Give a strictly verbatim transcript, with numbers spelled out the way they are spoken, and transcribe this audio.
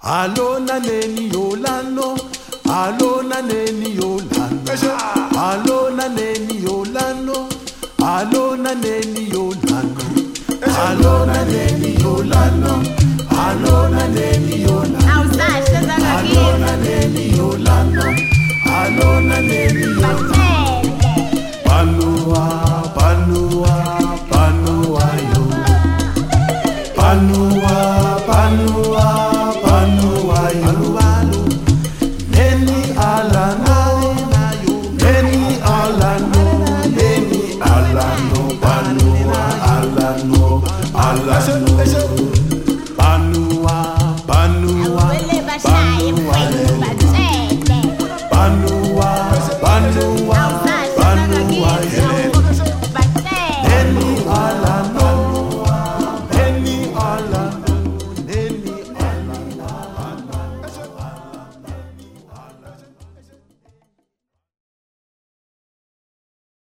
Alona neni yolano, alona neni yolano, alona neni yolano, alona neni yolano, alona neni yolano, alona neni yolano, alona neni yolano, alona neni yolano. Panua, panua, panua yo, panua, panua, panua.